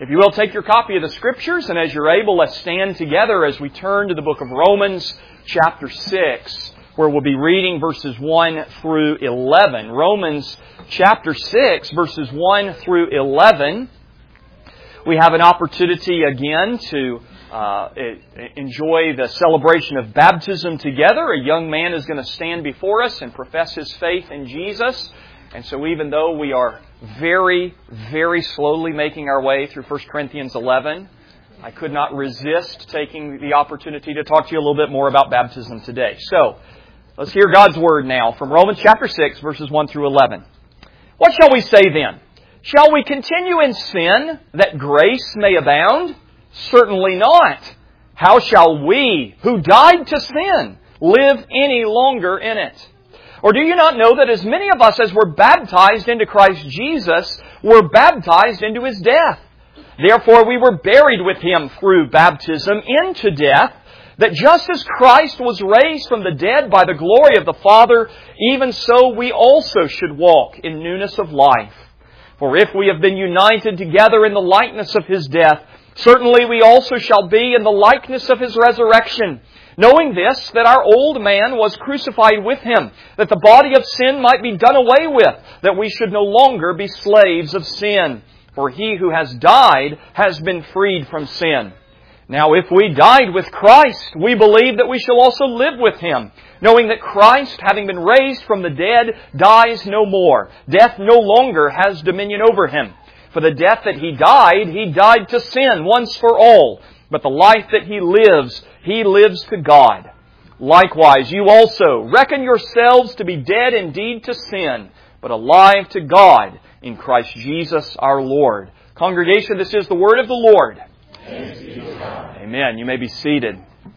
If you will, take your copy of the Scriptures, and as you're able, let's stand together as we turn to the book of Romans, chapter 6, where we'll be reading verses 1 through 11. Romans, chapter 6, verses 1 through 11. We have an opportunity again to enjoy the celebration of baptism together. A young man is going to stand before us and profess his faith in Jesus. And so even though we are very, very slowly making our way through 1 Corinthians 11, I could not resist taking the opportunity to talk to you a little bit more about baptism today. So, let's hear God's Word now from Romans chapter 6, verses 1 through 11. What shall we say then? Shall we continue in sin that grace may abound? Certainly not. How shall we, who died to sin, live any longer in it? Or do you not know that as many of us as were baptized into Christ Jesus were baptized into His death? Therefore we were buried with Him through baptism into death, that just as Christ was raised from the dead by the glory of the Father, even so we also should walk in newness of life. For if we have been united together in the likeness of His death, certainly we also shall be in the likeness of His resurrection. Knowing this, that our old man was crucified with Him, that the body of sin might be done away with, that we should no longer be slaves of sin. For he who has died has been freed from sin. Now if we died with Christ, we believe that we shall also live with Him, knowing that Christ, having been raised from the dead, dies no more. Death no longer has dominion over Him. For the death that He died to sin once for all. But the life that He lives to God. Likewise, you also reckon yourselves to be dead indeed to sin, but alive to God in Christ Jesus our Lord. Congregation, this is the word of the Lord. Amen. You may be seated.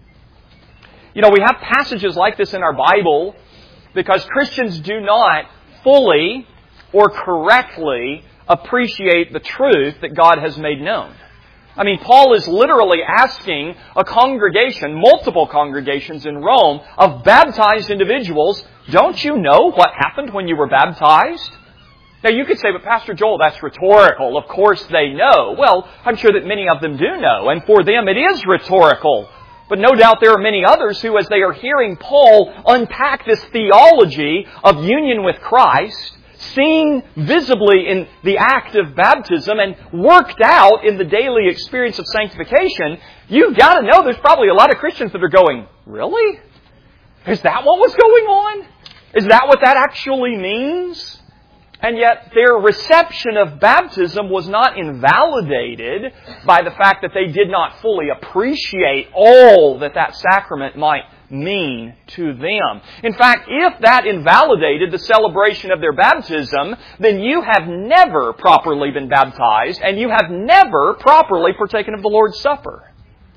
You know, we have passages like this in our Bible because Christians do not fully or correctly appreciate the truth that God has made known. I mean, Paul is literally asking a congregation, multiple congregations in Rome, of baptized individuals, don't you know what happened when you were baptized? Now you could say, but Pastor Joel, that's rhetorical. Of course they know. Well, I'm sure that many of them do know, and for them it is rhetorical. But no doubt there are many others who, as they are hearing Paul unpack this theology of union with Christ, seen visibly in the act of baptism and worked out in the daily experience of sanctification, you've got to know there's probably a lot of Christians that are going, really? Is that what was going on? Is that what that actually means? And yet their reception of baptism was not invalidated by the fact that they did not fully appreciate all that that sacrament might mean to them. In fact, if that invalidated the celebration of their baptism, then you have never properly been baptized and you have never properly partaken of the Lord's Supper.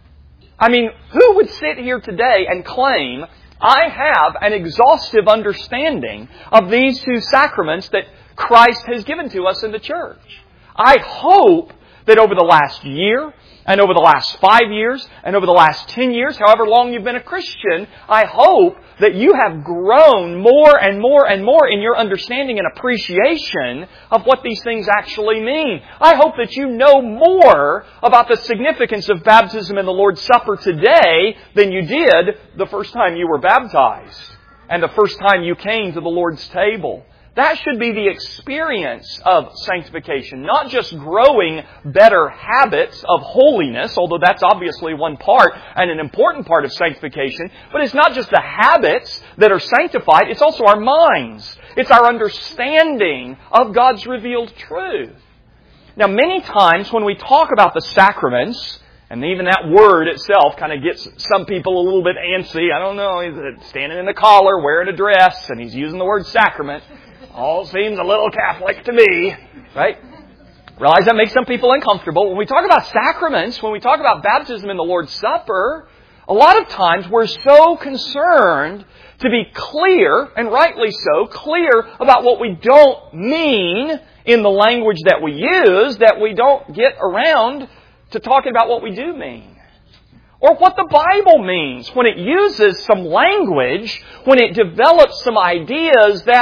I mean, who would sit here today and claim, I have an exhaustive understanding of these two sacraments that Christ has given to us in the church? I hope that over the last year, and over the last 5 years, and over the last 10 years, however long you've been a Christian, I hope that you have grown more and more and more in your understanding and appreciation of what these things actually mean. I hope that you know more about the significance of baptism and the Lord's Supper today than you did the first time you were baptized and the first time you came to the Lord's table. That should be the experience of sanctification, not just growing better habits of holiness, although that's obviously one part and an important part of sanctification, but it's not just the habits that are sanctified, it's also our minds. It's our understanding of God's revealed truth. Now, many times when we talk about the sacraments, and even that word itself kind of gets some people a little bit antsy. I don't know, he's standing in the collar, wearing a dress, and he's using the word sacrament. All seems a little Catholic to me, right? Realize that makes some people uncomfortable. When we talk about sacraments, when we talk about baptism and the Lord's Supper, a lot of times we're so concerned to be clear, and rightly so, clear about what we don't mean in the language that we use, that we don't get around to talking about what we do mean. Or what the Bible means when it uses some language, when it develops some ideas that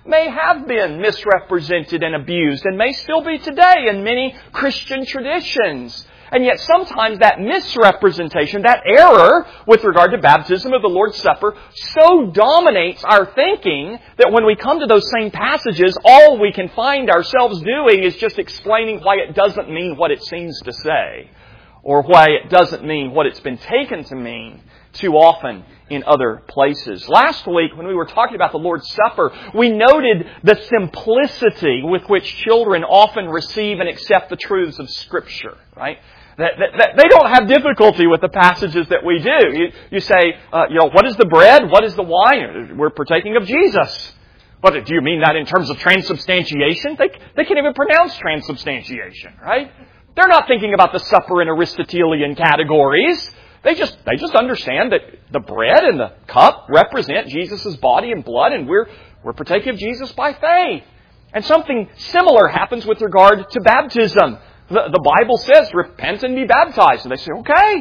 may have been misrepresented and abused and may still be today in many Christian traditions. And yet sometimes that misrepresentation, that error with regard to baptism of the Lord's Supper so dominates our thinking that when we come to those same passages, all we can find ourselves doing is just explaining why it doesn't mean what it seems to say, or why it doesn't mean what it's been taken to mean too often in other places. Last week, when we were talking about the Lord's Supper, we noted the simplicity with which children often receive and accept the truths of Scripture, right? That they don't have difficulty with the passages that we do. You say, what is the bread? What is the wine? We're partaking of Jesus. But do you mean that in terms of transubstantiation? They can't even pronounce transubstantiation, right? They're not thinking about the supper in Aristotelian categories. They just understand that the bread and the cup represent Jesus' body and blood, and we're partaking of Jesus by faith. And something similar happens with regard to baptism. The Bible says, repent and be baptized. And they say,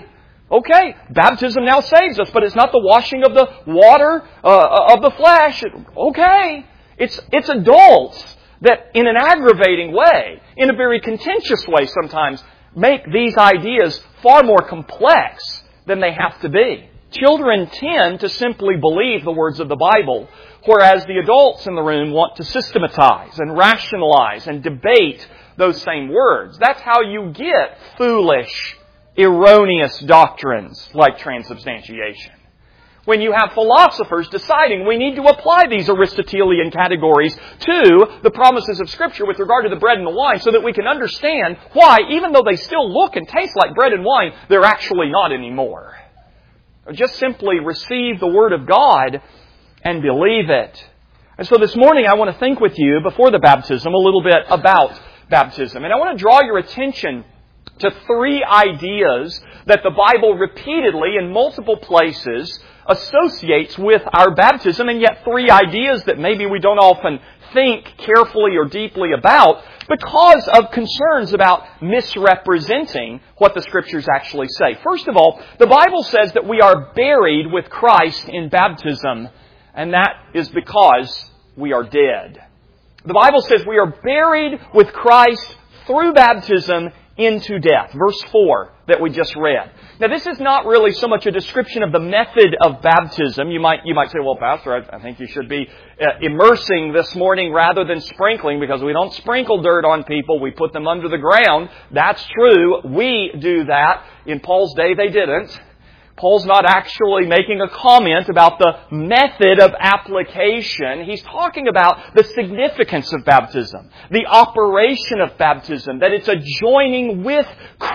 okay, baptism now saves us, but it's not the washing of the water of the flesh. Okay. It's adults that in an aggravating way, in a very contentious way sometimes, make these ideas far more complex than they have to be. Children tend to simply believe the words of the Bible, whereas the adults in the room want to systematize and rationalize and debate those same words. That's how you get foolish, erroneous doctrines like transubstantiation. When you have philosophers deciding we need to apply these Aristotelian categories to the promises of Scripture with regard to the bread and the wine so that we can understand why, even though they still look and taste like bread and wine, they're actually not anymore. Just simply receive the Word of God and believe it. And so this morning I want to think with you, before the baptism, a little bit about baptism. And I want to draw your attention to three ideas that the Bible repeatedly in multiple places associates with our baptism, and yet three ideas that maybe we don't often think carefully or deeply about because of concerns about misrepresenting what the Scriptures actually say. First of all, the Bible says that we are buried with Christ in baptism, and that is because we are dead. The Bible says we are buried with Christ through baptism into death. Verse 4 that we just read. Now this is not really so much a description of the method of baptism. You might say, well, Pastor, I think you should be immersing this morning rather than sprinkling, because we don't sprinkle dirt on people. We put them under the ground. That's true. We do that. In Paul's day, they didn't. Paul's not actually making a comment about the method of application. He's talking about the significance of baptism, the operation of baptism, that it's a joining with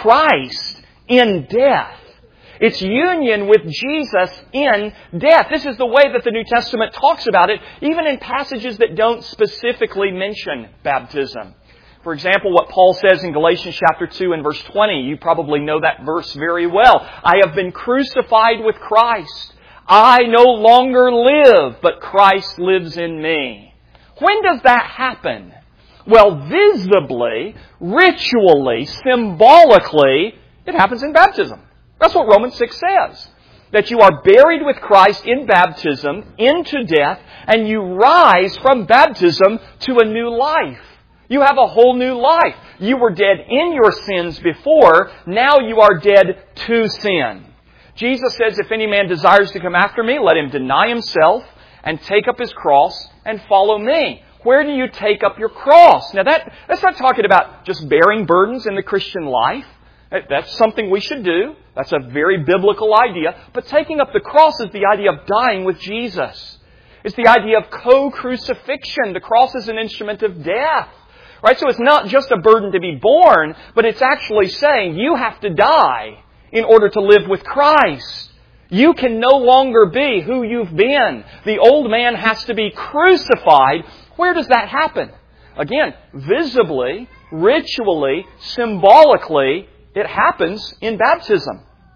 Christ in death. It's union with Jesus in death. This is the way that the New Testament talks about it, even in passages that don't specifically mention baptism. For example, what Paul says in Galatians chapter 2 and verse 20. You probably know that verse very well. I have been crucified with Christ. I no longer live, but Christ lives in me. When does that happen? Well, visibly, ritually, symbolically, it happens in baptism. That's what Romans 6 says. That you are buried with Christ in baptism into death, and you rise from baptism to a new life. You have a whole new life. You were dead in your sins before. Now you are dead to sin. Jesus says, if any man desires to come after me, let him deny himself and take up his cross and follow me. Where do you take up your cross? Now that's not talking about just bearing burdens in the Christian life. That's something we should do. That's a very biblical idea. But taking up the cross is the idea of dying with Jesus. It's the idea of co-crucifixion. The cross is an instrument of death. Right? So it's not just a burden to be borne, but it's actually saying you have to die in order to live with Christ. You can no longer be who you've been. The old man has to be crucified. Where does that happen? Again, visibly, ritually, symbolically, it happens in baptism.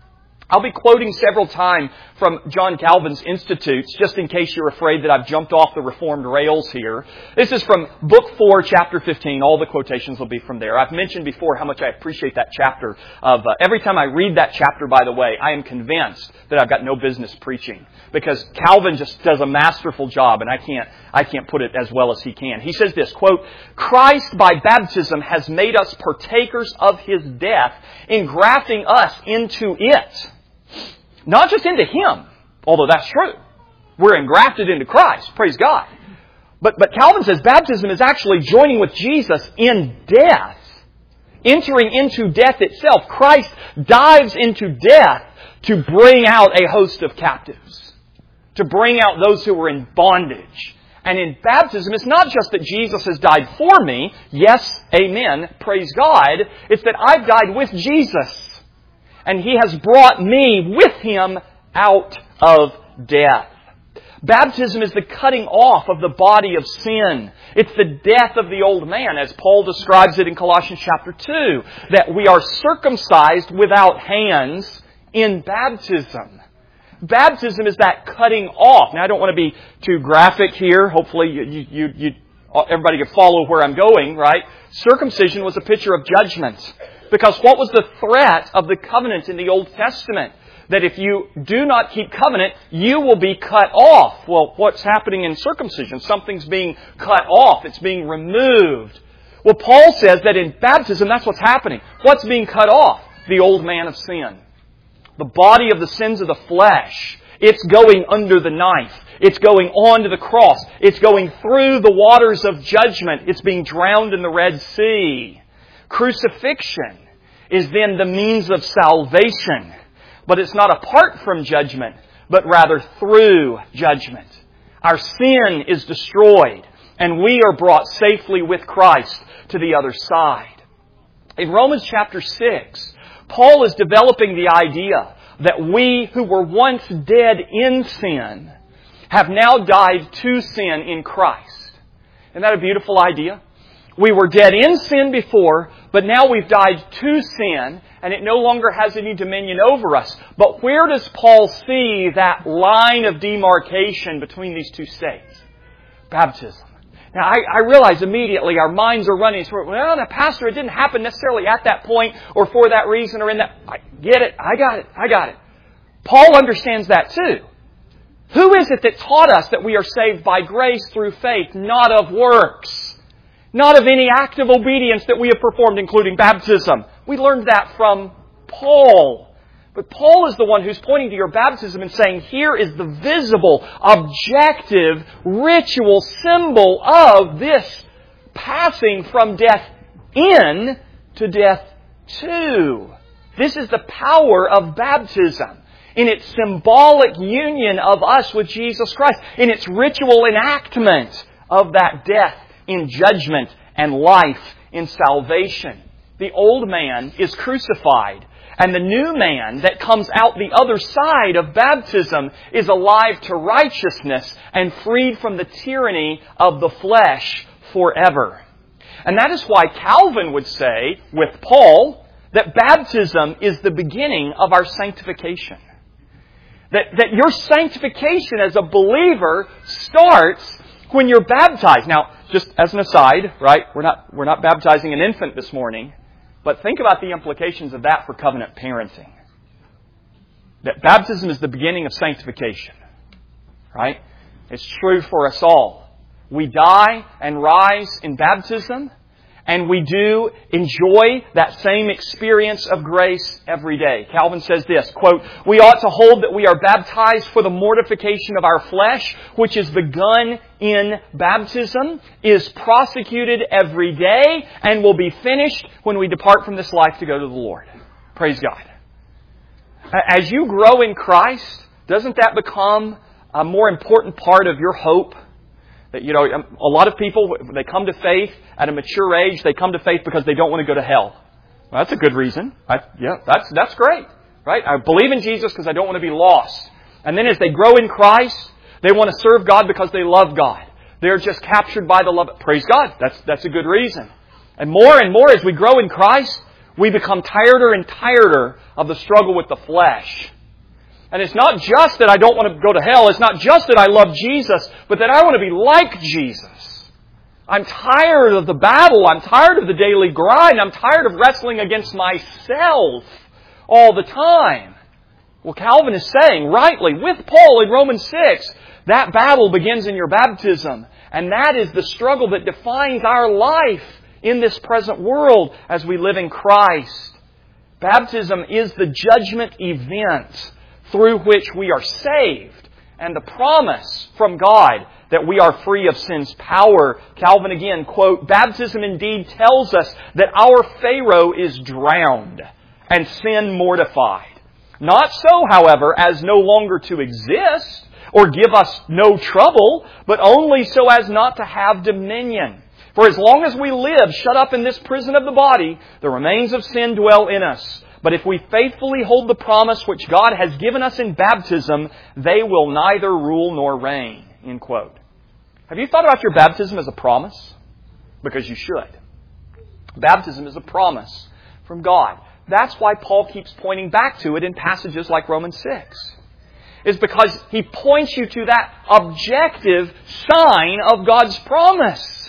I'll be quoting several times from John Calvin's Institutes, just in case you're afraid that I've jumped off the Reformed rails here. This is from Book 4, Chapter 15. All the quotations will be from there. I've mentioned before how much I appreciate that chapter. Every time I read that chapter, by the way, I am convinced that I've got no business preaching. Because Calvin just does a masterful job, and I can't put it as well as he can. He says this, quote, "Christ by baptism has made us partakers of His death, engrafting us into it." Not just into Him, although that's true. We're engrafted into Christ, praise God. But Calvin says baptism is actually joining with Jesus in death. Entering into death itself. Christ dives into death to bring out a host of captives. To bring out those who were in bondage. And in baptism, it's not just that Jesus has died for me. Yes, amen, praise God. It's that I've died with Jesus. And He has brought me with Him out of death. Baptism is the cutting off of the body of sin. It's the death of the old man, as Paul describes it in Colossians chapter 2, that we are circumcised without hands in baptism. Baptism is that cutting off. Now, I don't want to be too graphic here. Hopefully, everybody can follow where I'm going, right? Circumcision was a picture of judgment. Because what was the threat of the covenant in the Old Testament? That if you do not keep covenant, you will be cut off. Well, what's happening in circumcision? Something's being cut off. It's being removed. Well, Paul says that in baptism, that's what's happening. What's being cut off? The old man of sin. The body of the sins of the flesh. It's going under the knife. It's going onto the cross. It's going through the waters of judgment. It's being drowned in the Red Sea. Crucifixion is then the means of salvation. But it's not apart from judgment, but rather through judgment. Our sin is destroyed, and we are brought safely with Christ to the other side. In Romans chapter 6, Paul is developing the idea that we who were once dead in sin have now died to sin in Christ. Isn't that a beautiful idea? We were dead in sin before, but now we've died to sin, and it no longer has any dominion over us. But where does Paul see that line of demarcation between these two states? Baptism. Now, I realize immediately our minds are running. Well, Pastor, it didn't happen necessarily at that point or for that reason or in that. I get it. I got it. Paul understands that too. Who is it that taught us that we are saved by grace through faith, not of works? Not of any act of obedience that we have performed, including baptism. We learned that from Paul. But Paul is the one who's pointing to your baptism and saying, here is the visible, objective, ritual symbol of this passing from death in to death to. This is the power of baptism in its symbolic union of us with Jesus Christ, in its ritual enactment of that death in judgment and life in salvation. The old man is crucified, and the new man that comes out the other side of baptism is alive to righteousness and freed from the tyranny of the flesh forever. And that is why Calvin would say, with Paul, that baptism is the beginning of our sanctification. That your sanctification as a believer starts when you're baptized. Now, just as an aside, right? We're not baptizing an infant this morning, but think about the implications of that for covenant parenting. That baptism is the beginning of sanctification, right? It's true for us all. We die and rise in baptism, and we do enjoy that same experience of grace every day. Calvin says this, quote, "We ought to hold that we are baptized for the mortification of our flesh, which is begun in baptism, is prosecuted every day, and will be finished when we depart from this life to go to the Lord." Praise God. As you grow in Christ, doesn't that become a more important part of your hope? That, a lot of people, they come to faith at a mature age, they come to faith because they don't want to go to hell. Well, that's a good reason. That's great. Right? I believe in Jesus because I don't want to be lost. And then as they grow in Christ, they want to serve God because they love God. They're just captured by the love. Praise God. That's a good reason. And more as we grow in Christ, we become tireder and tireder of the struggle with the flesh. And it's not just that I don't want to go to hell. It's not just that I love Jesus, but that I want to be like Jesus. I'm tired of the battle. I'm tired of the daily grind. I'm tired of wrestling against myself all the time. Well, Calvin is saying, rightly, with Paul in Romans 6, that battle begins in your baptism. And that is the struggle that defines our life in this present world as we live in Christ. Baptism is the judgment event through which we are saved, and the promise from God that we are free of sin's power. Calvin again, quote, "Baptism indeed tells us that our Pharaoh is drowned and sin mortified. Not so, however, as no longer to exist or give us no trouble, but only so as not to have dominion. For as long as we live shut up in this prison of the body, the remains of sin dwell in us. But if we faithfully hold the promise which God has given us in baptism, they will neither rule nor reign." End quote. Have you thought about your baptism as a promise? Because you should. Baptism is a promise from God. That's why Paul keeps pointing back to it in passages like Romans 6. It's because he points you to that objective sign of God's promise.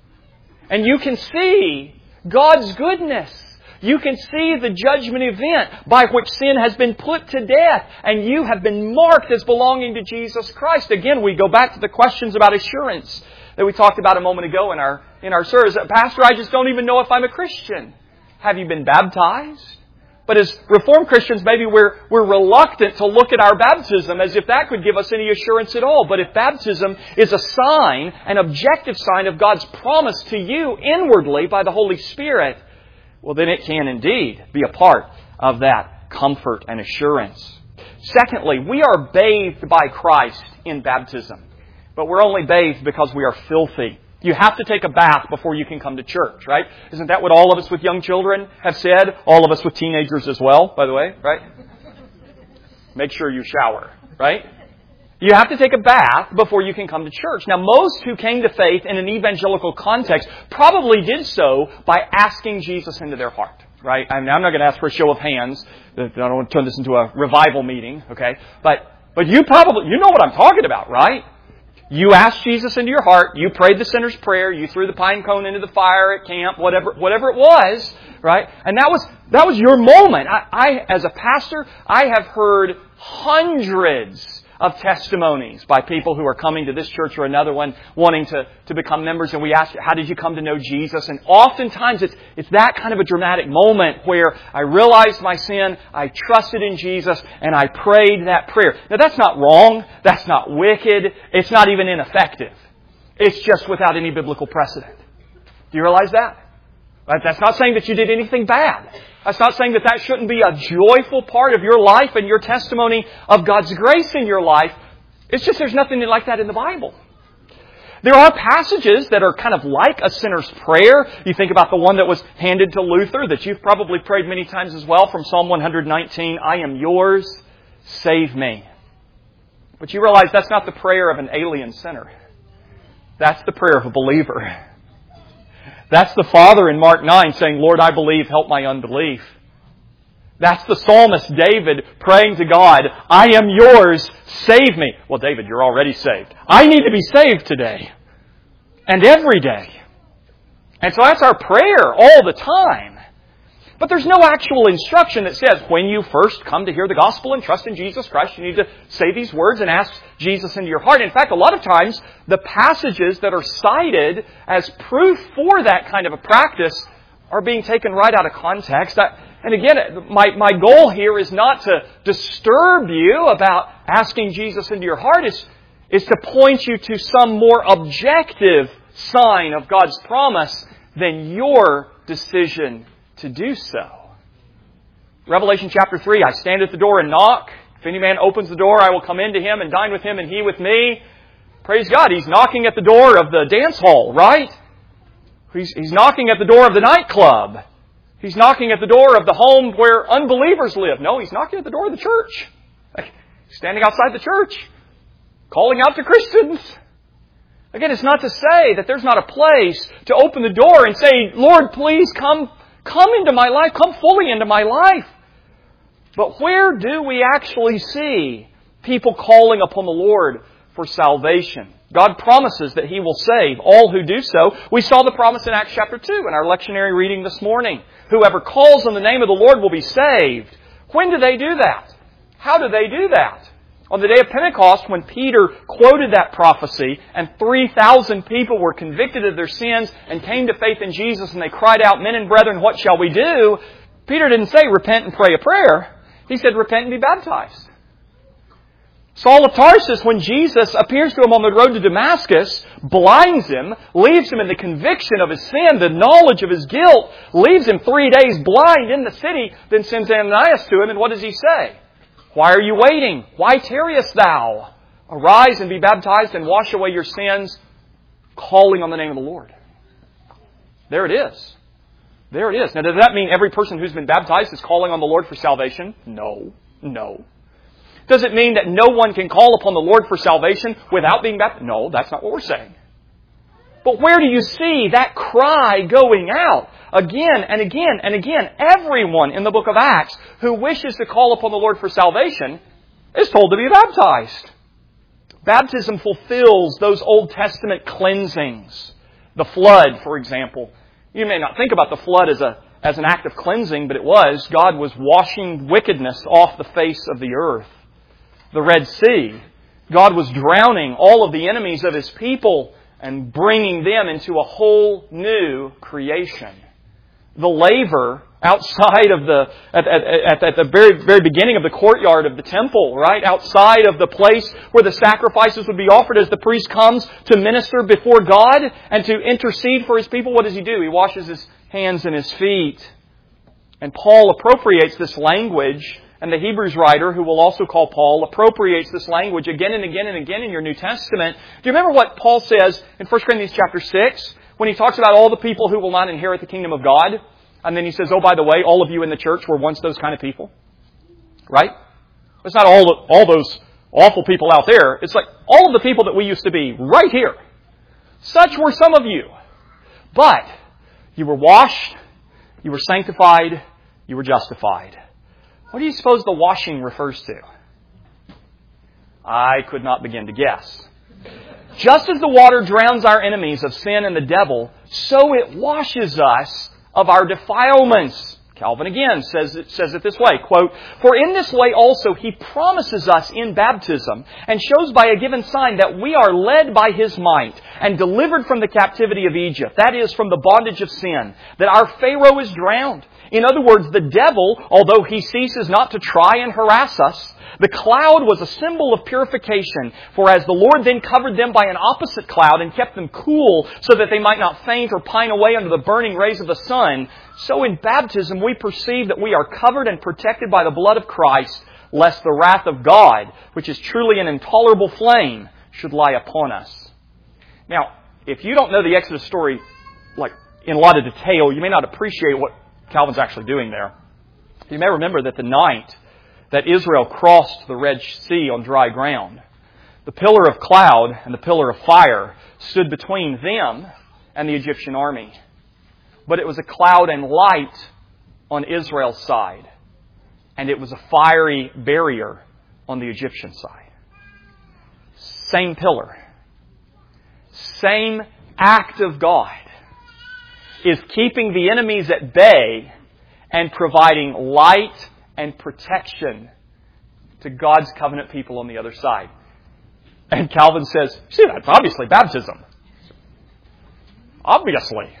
And you can see God's goodness. You can see the judgment event by which sin has been put to death, and you have been marked as belonging to Jesus Christ. Again, we go back to the questions about assurance that we talked about a moment ago in our service. Pastor, I just don't even know if I'm a Christian. Have you been baptized? But as Reformed Christians, maybe we're reluctant to look at our baptism as if that could give us any assurance at all. But if baptism is a sign, an objective sign of God's promise to you inwardly by the Holy Spirit, well, then it can indeed be a part of that comfort and assurance. Secondly, we are bathed by Christ in baptism. But we're only bathed because we are filthy. You have to take a bath before you can come to church, right? Isn't that what all of us with young children have said? All of us with teenagers as well, by the way, right? Make sure you shower, right? You have to take a bath before you can come to church. Now, most who came to faith in an evangelical context probably did so by asking Jesus into their heart, right? I'm not going to ask for a show of hands. I don't want to turn this into a revival meeting, okay? But you know what I'm talking about, right? You asked Jesus into your heart. You prayed the sinner's prayer. You threw the pine cone into the fire at camp, whatever it was, right? And that was your moment. I, as a pastor, I have heard hundreds of testimonies by people who are coming to this church or another one wanting to become members. And we ask, how did you come to know Jesus? And oftentimes it's that kind of a dramatic moment where I realized my sin, I trusted in Jesus, and I prayed that prayer. Now that's not wrong. That's not wicked. It's not even ineffective. It's just without any biblical precedent. Do you realize that? That's not saying that you did anything bad. That's not saying that shouldn't be a joyful part of your life and your testimony of God's grace in your life. It's just there's nothing like that in the Bible. There are passages that are kind of like a sinner's prayer. You think about the one that was handed to Luther that you've probably prayed many times as well from Psalm 119, "I am yours, save me." But you realize that's not the prayer of an alien sinner. That's the prayer of a believer. That's the Father in Mark 9 saying, "Lord, I believe, help my unbelief." That's the psalmist David praying to God, "I am yours, save me." Well, David, you're already saved. I need to be saved today and every day. And so that's our prayer all the time. But there's no actual instruction that says when you first come to hear the gospel and trust in Jesus Christ, you need to say these words and ask Jesus into your heart. In fact, a lot of times, the passages that are cited as proof for that kind of a practice are being taken right out of context. And again, my goal here is not to disturb you about asking Jesus into your heart. It's to point you to some more objective sign of God's promise than your decision to do so. Revelation chapter 3, "I stand at the door and knock. If any man opens the door, I will come into him and dine with him and he with me." Praise God. He's knocking at the door of the dance hall, right? He's knocking at the door of the nightclub. He's knocking at the door of the home where unbelievers live. No, he's knocking at the door of the church. He's standing outside the church, calling out to Christians. Again, it's not to say that there's not a place to open the door and say, "Lord, please come into my life. Come fully into my life." But where do we actually see people calling upon the Lord for salvation? God promises that He will save all who do so. We saw the promise in Acts chapter 2 in our lectionary reading this morning. Whoever calls on the name of the Lord will be saved. When do they do that? How do they do that? On the day of Pentecost, when Peter quoted that prophecy and 3,000 people were convicted of their sins and came to faith in Jesus and they cried out, "Men and brethren, what shall we do?" Peter didn't say, "Repent and pray a prayer." He said, "Repent and be baptized." Saul of Tarsus, when Jesus appears to him on the road to Damascus, blinds him, leaves him in the conviction of his sin, the knowledge of his guilt, leaves him 3 days blind in the city, then sends Ananias to him, and what does he say? "Why are you waiting? Why tarriest thou? Arise and be baptized and wash away your sins, calling on the name of the Lord." There it is. There it is. Now, does that mean every person who's been baptized is calling on the Lord for salvation? No. No. Does it mean that no one can call upon the Lord for salvation without being baptized? No, that's not what we're saying. But where do you see that cry going out? Again and again and again, everyone in the book of Acts who wishes to call upon the Lord for salvation is told to be baptized. Baptism fulfills those Old Testament cleansings. The flood, for example. You may not think about the flood as an act of cleansing, but it was. God was washing wickedness off the face of the earth. The Red Sea, God was drowning all of the enemies of His people and bringing them into a whole new creation. The laver outside of at the very beginning of the courtyard of the temple, right? Outside of the place where the sacrifices would be offered as the priest comes to minister before God and to intercede for His people. What does he do? He washes his hands and his feet. And Paul appropriates this language, and the Hebrews writer, who we'll also call Paul, appropriates this language again and again and again in your New Testament. Do you remember what Paul says in 1 Corinthians chapter 6 when he talks about all the people who will not inherit the kingdom of God? And then he says, "Oh, by the way, all of you in the church were once those kind of people." Right? It's not all those awful people out there. It's like all of the people that we used to be right here. Such were some of you. But you were washed, you were sanctified, you were justified. What do you suppose the washing refers to? I could not begin to guess. Just as the water drowns our enemies of sin and the devil, so it washes us of our defilements. Calvin again says it this way, quote, "For in this way also He promises us in baptism and shows by a given sign that we are led by His might and delivered from the captivity of Egypt, that is, from the bondage of sin, that our Pharaoh is drowned." In other words, the devil, although he ceases not to try and harass us, the cloud was a symbol of purification, for as the Lord then covered them by an opposite cloud and kept them cool so that they might not faint or pine away under the burning rays of the sun, so in baptism we perceive that we are covered and protected by the blood of Christ, lest the wrath of God, which is truly an intolerable flame, should lie upon us. Now, if you don't know the Exodus story in a lot of detail, you may not appreciate what Calvin's actually doing there. You may remember that the night that Israel crossed the Red Sea on dry ground, the pillar of cloud and the pillar of fire stood between them and the Egyptian army. But it was a cloud and light on Israel's side, and it was a fiery barrier on the Egyptian side. Same pillar, same act of God is keeping the enemies at bay and providing light and protection to God's covenant people on the other side. And Calvin says, see, that's obviously baptism. Obviously.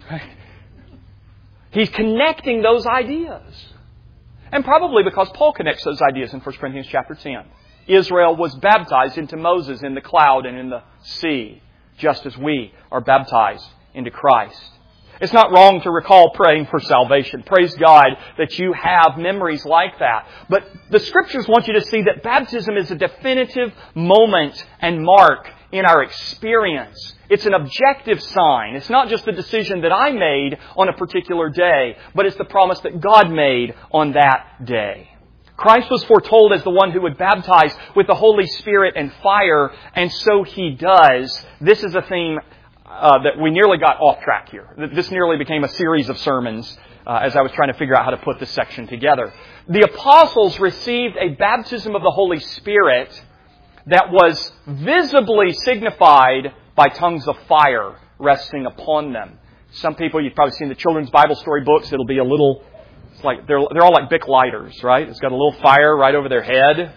He's connecting those ideas. And probably because Paul connects those ideas in 1 Corinthians chapter 10. Israel was baptized into Moses in the cloud and in the sea, just as we are baptized into Christ. It's not wrong to recall praying for salvation. Praise God that you have memories like that. But the Scriptures want you to see that baptism is a definitive moment and mark in our experience. It's an objective sign. It's not just the decision that I made on a particular day, but it's the promise that God made on that day. Christ was foretold as the one who would baptize with the Holy Spirit and fire, and so He does. This is a theme that we nearly got off track here. This nearly became a series of sermons as I was trying to figure out how to put this section together. The apostles received a baptism of the Holy Spirit that was visibly signified by tongues of fire resting upon them. Some people, you've probably seen the children's Bible story books. It'll be a little, it's like they're all like Bic lighters, right? It's got a little fire right over their head.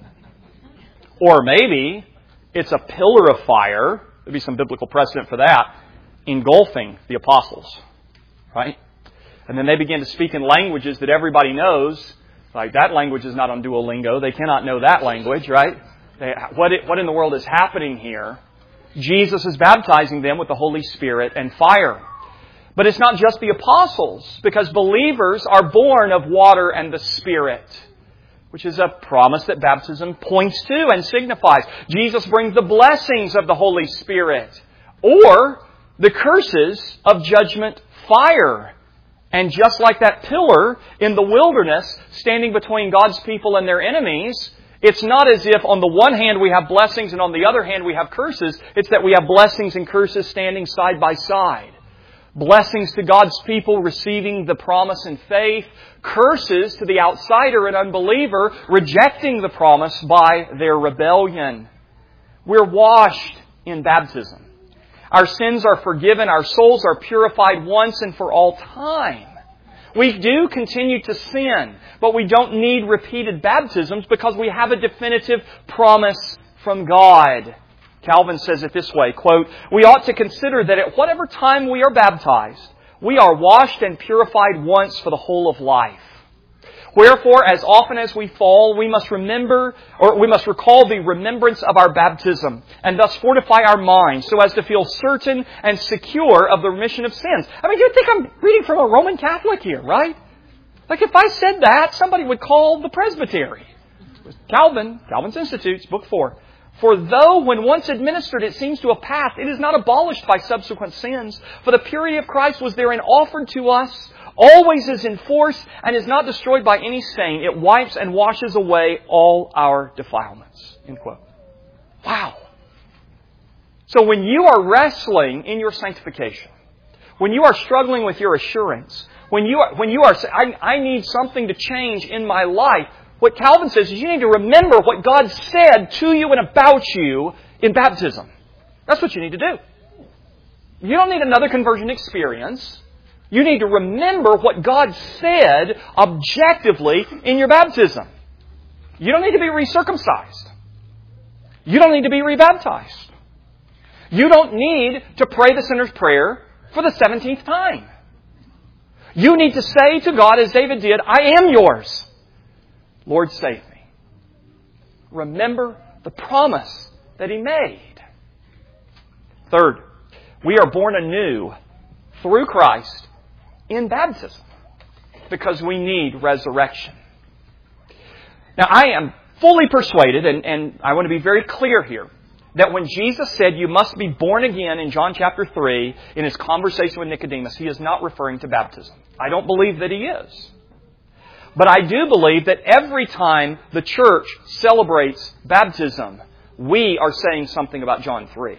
Or maybe it's a pillar of fire. There'd be some biblical precedent for that, engulfing the apostles, right? And then they begin to speak in languages that everybody knows. Like, that language is not on Duolingo. They cannot know that language, right? What in the world is happening here? Jesus is baptizing them with the Holy Spirit and fire. But it's not just the apostles, because believers are born of water and the Spirit, which is a promise that baptism points to and signifies. Jesus brings the blessings of the Holy Spirit, or the curses of judgment fire. And just like that pillar in the wilderness standing between God's people and their enemies, it's not as if on the one hand we have blessings and on the other hand we have curses. It's that we have blessings and curses standing side by side. Blessings to God's people receiving the promise in faith. Curses to the outsider and unbeliever rejecting the promise by their rebellion. We're washed in baptism. Our sins are forgiven. Our souls are purified once and for all time. We do continue to sin, but we don't need repeated baptisms because we have a definitive promise from God. Calvin says it this way, quote, "We ought to consider that at whatever time we are baptized, we are washed and purified once for the whole of life. Wherefore, as often as we fall, we must recall the remembrance of our baptism, and thus fortify our minds so as to feel certain and secure of the remission of sins." I mean, you'd think I'm reading from a Roman Catholic here, right? Like, if I said that, somebody would call the presbytery. Calvin's Institutes, Book 4. "For though, when once administered, it seems to have passed, it is not abolished by subsequent sins. For the purity of Christ was therein offered to us, always is in force, and is not destroyed by any stain. It wipes and washes away all our defilements." End quote. Wow. So when you are wrestling in your sanctification, when you are struggling with your assurance, when you are saying, I need something to change in my life, what Calvin says is you need to remember what God said to you and about you in baptism. That's what you need to do. You don't need another conversion experience. You need to remember what God said objectively in your baptism. You don't need to be recircumcised. You don't need to be rebaptized. You don't need to pray the sinner's prayer for the 17th time. You need to say to God, as David did, "I am yours. Lord, save me." Remember the promise that He made. Third, we are born anew through Christ in baptism because we need resurrection. Now, I am fully persuaded, and I want to be very clear here, that when Jesus said you must be born again in John chapter 3, in His conversation with Nicodemus, He is not referring to baptism. I don't believe that He is. But I do believe that every time the church celebrates baptism, we are saying something about John 3.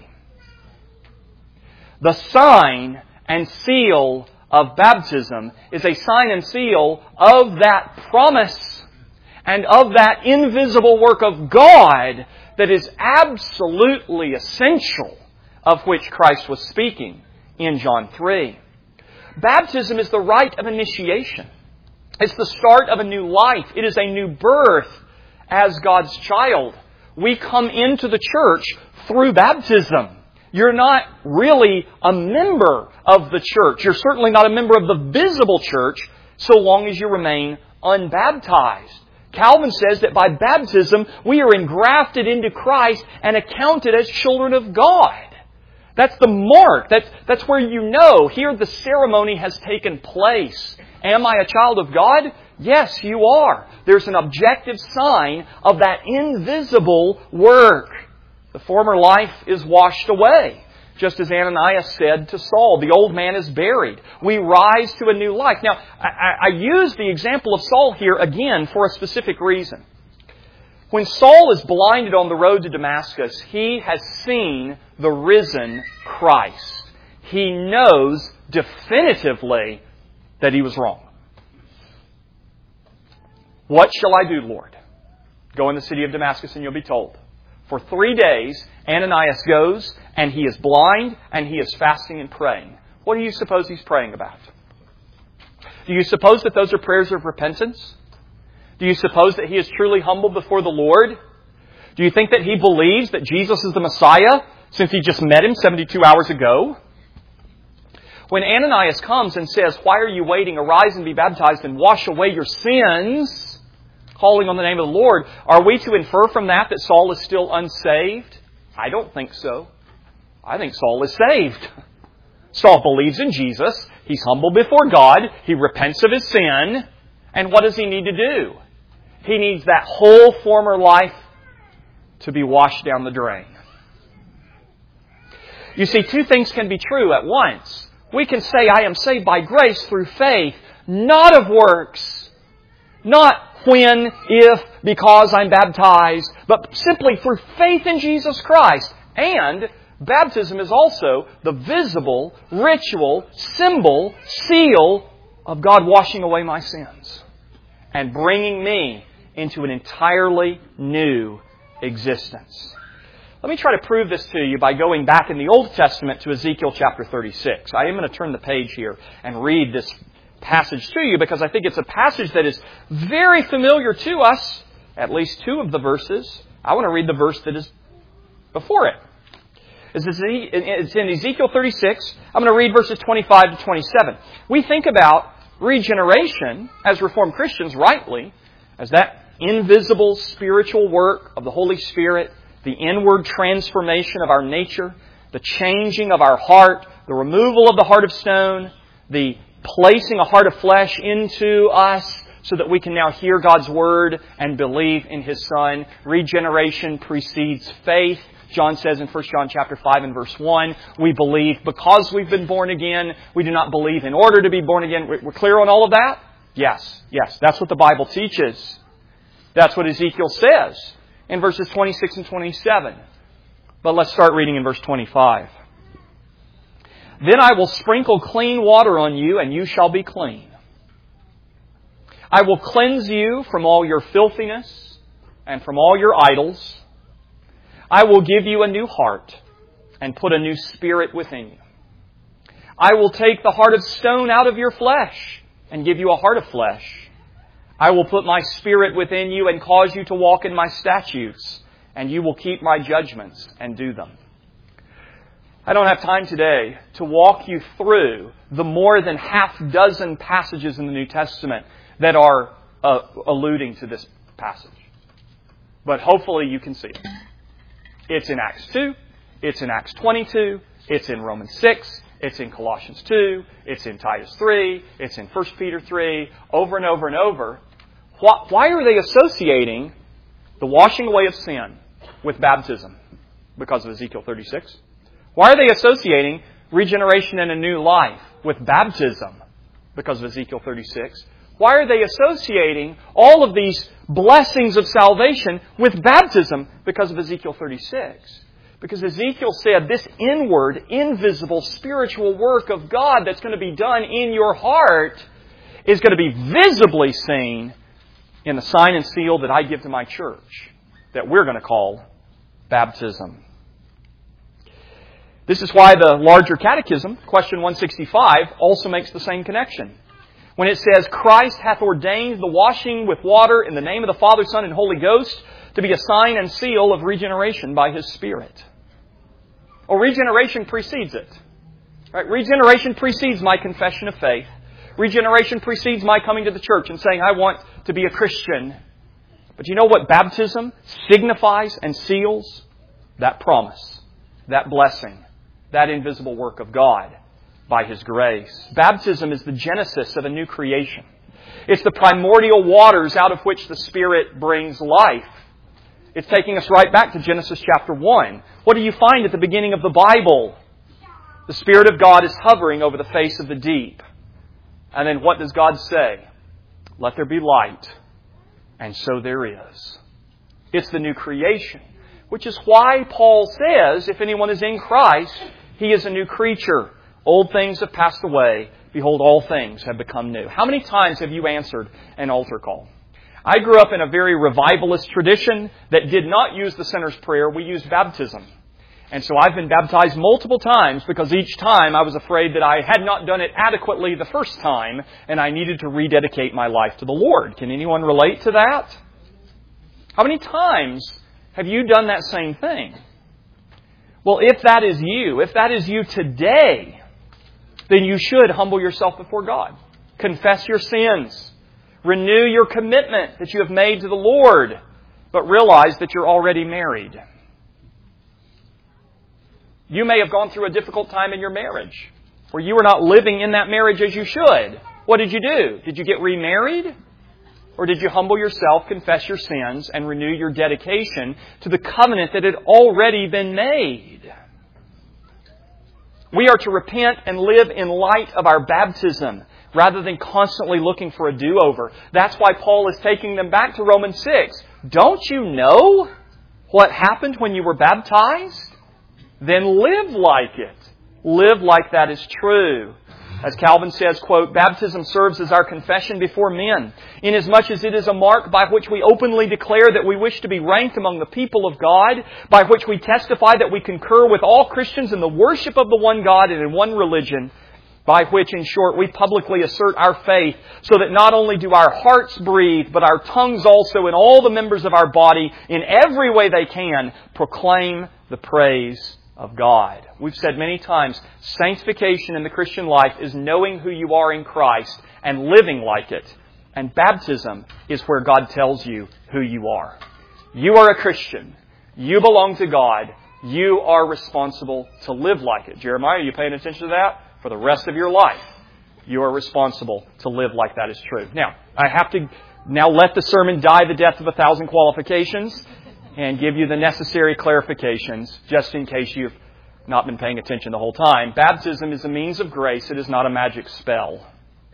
The sign and seal of baptism is a sign and seal of that promise and of that invisible work of God that is absolutely essential, of which Christ was speaking in John 3. Baptism is the rite of initiation. It's the start of a new life. It is a new birth as God's child. We come into the church through baptism. You're not really a member of the church. You're certainly not a member of the visible church so long as you remain unbaptized. Calvin says that by baptism we are engrafted into Christ and accounted as children of God. That's the mark. That's where you know, here the ceremony has taken place. Am I a child of God? Yes, you are. There's an objective sign of that invisible work. The former life is washed away. Just as Ananias said to Saul, the old man is buried. We rise to a new life. Now, I use the example of Saul here again for a specific reason. When Saul is blinded on the road to Damascus, he has seen the risen Christ. He knows definitively that he was wrong. What shall I do, Lord? Go in the city of Damascus and you'll be told. For 3 days, Ananias goes and he is blind and he is fasting and praying. What do you suppose he's praying about? Do you suppose that those are prayers of repentance? Do you suppose that he is truly humble before the Lord? Do you think that he believes that Jesus is the Messiah since he just met him 72 hours ago? When Ananias comes and says, "Why are you waiting? Arise and be baptized and wash away your sins," calling on the name of the Lord, are we to infer from that that Saul is still unsaved? I don't think so. I think Saul is saved. Saul believes in Jesus. He's humble before God. He repents of his sin. And what does he need to do? He needs that whole former life to be washed down the drain. You see, two things can be true at once. We can say, I am saved by grace through faith, not of works. Not when, if, because I'm baptized, but simply through faith in Jesus Christ. And baptism is also the visible, ritual, symbol, seal of God washing away my sins and bringing me into an entirely new existence. Let me try to prove this to you by going back in the Old Testament to Ezekiel chapter 36. I am going to turn the page here and read this passage to you because I think it's a passage that is very familiar to us, at least two of the verses. I want to read the verse that is before it. It's in Ezekiel 36. I'm going to read verses 25 to 27. We think about regeneration as Reformed Christians rightly as that invisible spiritual work of the Holy Spirit, the inward transformation of our nature, the changing of our heart, the removal of the heart of stone, the placing a heart of flesh into us so that we can now hear God's Word and believe in His Son. Regeneration precedes faith. John says in 1 John chapter 5 and verse 1, we believe because we've been born again. We do not believe in order to be born again. We're clear on all of that? Yes. That's what the Bible teaches. That's what Ezekiel says in verses 26 and 27. But let's start reading in verse 25. Then I will sprinkle clean water on you, and you shall be clean. I will cleanse you from all your filthiness and from all your idols. I will give you a new heart and put a new spirit within you. I will take the heart of stone out of your flesh and give you a heart of flesh. I will put my spirit within you and cause you to walk in my statutes, and you will keep my judgments and do them. I don't have time today to walk you through the more than half dozen passages in the New Testament that are alluding to this passage. But hopefully you can see it. It's in Acts 2. It's in Acts 22. It's in Romans 6. It's in Colossians 2. It's in Titus 3. It's in 1 Peter 3. Over and over and over. Why are they associating the washing away of sin with baptism? Because of Ezekiel 36. Why are they associating regeneration and a new life with baptism? Because of Ezekiel 36. Why are they associating all of these blessings of salvation with baptism? Because of Ezekiel 36. Because Ezekiel said this inward, invisible, spiritual work of God that's going to be done in your heart is going to be visibly seen in the sign and seal that I give to my church, that we're going to call baptism. This is why the larger catechism, question 165, also makes the same connection. When it says, Christ hath ordained the washing with water in the name of the Father, Son, and Holy Ghost to be a sign and seal of regeneration by His Spirit. Well, regeneration precedes it. Right? Regeneration precedes my confession of faith. Regeneration precedes my coming to the church and saying, I want to be a Christian. But you know what baptism signifies and seals? That promise, that blessing, that invisible work of God by His grace. Baptism is the genesis of a new creation. It's the primordial waters out of which the Spirit brings life. It's taking us right back to Genesis chapter 1. What do you find at the beginning of the Bible? The Spirit of God is hovering over the face of the deep. And then what does God say? Let there be light. And so there is. It's the new creation. Which is why Paul says, if anyone is in Christ, he is a new creature. Old things have passed away. Behold, all things have become new. How many times have you answered an altar call? I grew up in a very revivalist tradition that did not use the sinner's prayer. We used baptism. And so I've been baptized multiple times because each time I was afraid that I had not done it adequately the first time and I needed to rededicate my life to the Lord. Can anyone relate to that? How many times have you done that same thing? Well, if that is you today, then you should humble yourself before God. Confess your sins. Renew your commitment that you have made to the Lord, but realize that you're already married. You may have gone through a difficult time in your marriage, where you were not living in that marriage as you should. What did you do? Did you get remarried? Or did you humble yourself, confess your sins, and renew your dedication to the covenant that had already been made? We are to repent and live in light of our baptism, rather than constantly looking for a do-over. That's why Paul is taking them back to Romans 6. Don't you know what happened when you were baptized? Then live like it. Live like that is true. As Calvin says, quote, "Baptism serves as our confession before men, inasmuch as it is a mark by which we openly declare that we wish to be ranked among the people of God, by which we testify that we concur with all Christians in the worship of the one God and in one religion, by which, in short, we publicly assert our faith, so that not only do our hearts breathe, but our tongues also and all the members of our body, in every way they can, proclaim the praise of God." We've said many times, sanctification in the Christian life is knowing who you are in Christ and living like it. And baptism is where God tells you who you are. You are a Christian. You belong to God. You are responsible to live like it. Jeremiah, are you paying attention to that? For the rest of your life, you are responsible to live like that is true. Now, I have to now let the sermon die the death of 1,000 qualifications and give you the necessary clarifications, just in case you've not been paying attention the whole time. Baptism is a means of grace. It is not a magic spell.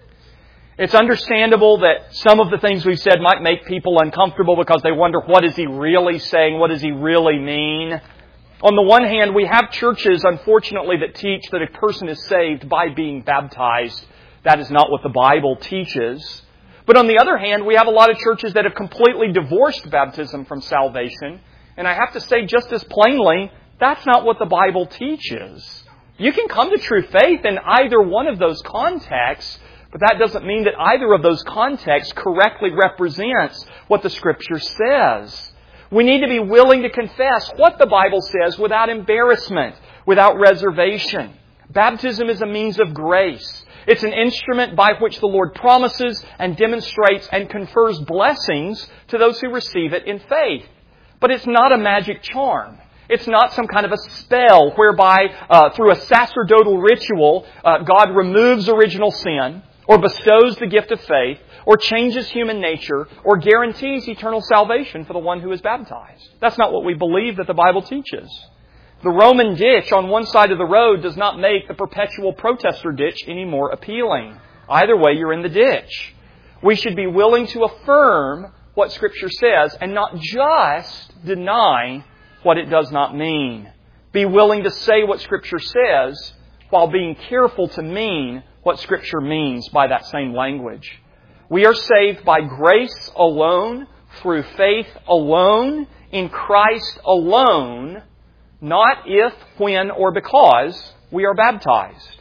It's understandable that some of the things we've said might make people uncomfortable because they wonder, what is he really saying? What does he really mean? On the one hand, we have churches, unfortunately, that teach that a person is saved by being baptized. That is not what the Bible teaches. But on the other hand, we have a lot of churches that have completely divorced baptism from salvation. And I have to say just as plainly, that's not what the Bible teaches. You can come to true faith in either one of those contexts, but that doesn't mean that either of those contexts correctly represents what the Scripture says. We need to be willing to confess what the Bible says without embarrassment, without reservation. Baptism is a means of grace. It's an instrument by which the Lord promises and demonstrates and confers blessings to those who receive it in faith. But it's not a magic charm. It's not some kind of a spell whereby through a sacerdotal ritual God removes original sin or bestows the gift of faith or changes human nature or guarantees eternal salvation for the one who is baptized. That's not what we believe that the Bible teaches. The Roman ditch on one side of the road does not make the perpetual protester ditch any more appealing. Either way, you're in the ditch. We should be willing to affirm what Scripture says and not just deny what it does not mean. Be willing to say what Scripture says while being careful to mean what Scripture means by that same language. We are saved by grace alone, through faith alone, in Christ alone, not if, when, or because we are baptized.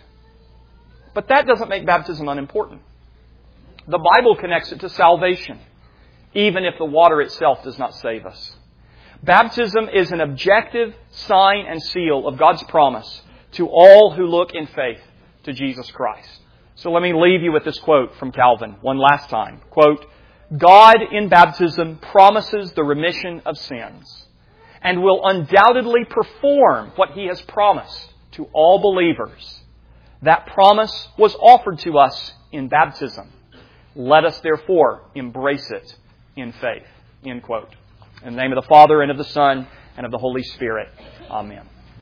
But that doesn't make baptism unimportant. The Bible connects it to salvation, even if the water itself does not save us. Baptism is an objective sign and seal of God's promise to all who look in faith to Jesus Christ. So let me leave you with this quote from Calvin one last time. Quote, "God in baptism promises the remission of sins and will undoubtedly perform what He has promised to all believers. That promise was offered to us in baptism. Let us therefore embrace it in faith." End quote. In the name of the Father, and of the Son, and of the Holy Spirit. Amen.